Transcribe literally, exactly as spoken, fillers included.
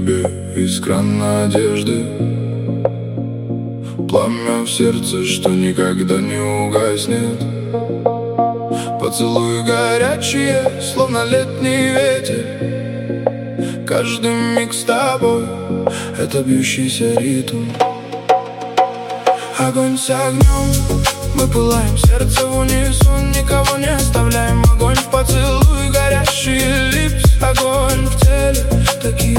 тебе искра надежды, пламя в сердце, что никогда не угаснет. Поцелуи горячие, словно летний ветер. Каждый миг с тобой — это бьющийся ритм. Огонь с огнем, мы пылаем, сердце в унисон, никого не оставляем. Огонь в поцелуй, горящие липс, огонь в теле, такие